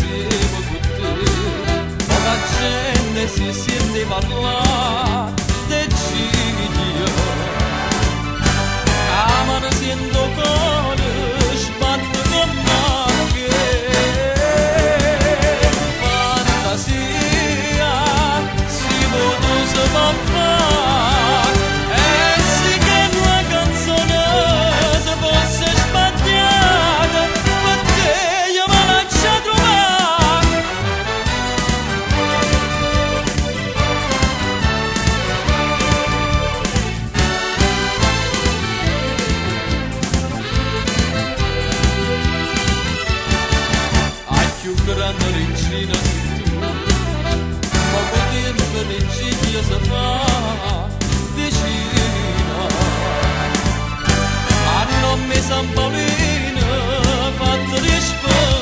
facevo con te, poca gente si sente parlare del ciglio, camera sento cuore sbatte con macchie, fantasia si potuto fare, e sì che una canzone se fosse sbagliata, per te io me la lascio trovare. Più grande regina sei tu, poco tempo regina si fa vicina, a nome San Paolino fatto rispondere.